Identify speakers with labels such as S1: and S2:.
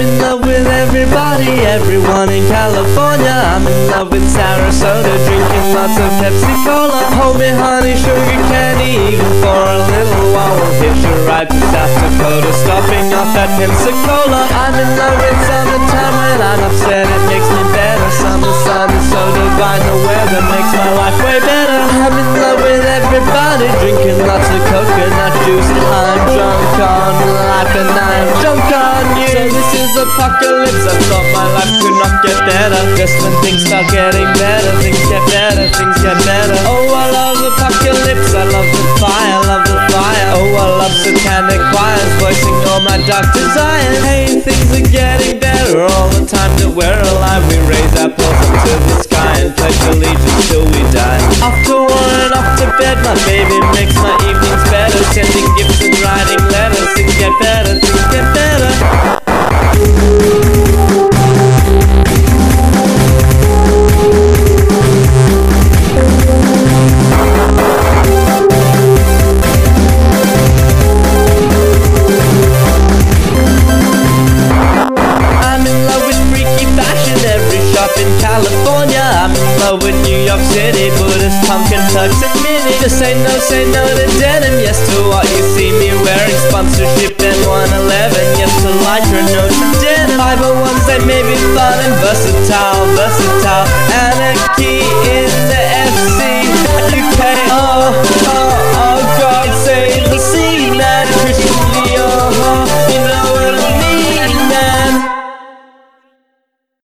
S1: in love with everybody, everyone in California. I'm in love with Sarasota, drinking lots of Pepsi Cola. Hold me honey, sugar candy, even for a little while. We'll hitch a ride to South Dakota, stopping off at Pensacola. I'm in love with summertime, when I'm upset it makes me better. Summer sun is so divine, the weather makes my life way better. I'm in love with everybody, drinking lots of coconut juice. I'm drunk on life and I'm drunk on you. So this is apocalypse, I thought my life could not get better. Just when things start getting better, things get better, things get better. Oh, I love apocalypse, I love the fire, love the fire. Oh, I love satanic choirs voicing all my dark desires. Hey, things are getting better all the time that we're alive. We raise our paws up to the sky and pledge allegiance till we die. Off to war and off to bed, my baby makes my evenings better. Sending gifts and writing letters, things get better, things get better. California, I'm in love with New York City, Buddhist punk and Tux and Mini. Just say no to denim, yes to what you see me wearing. Sponsorship and 111, yes to Lycra, no to denim. 501s, they may be fun and versatile, versatile.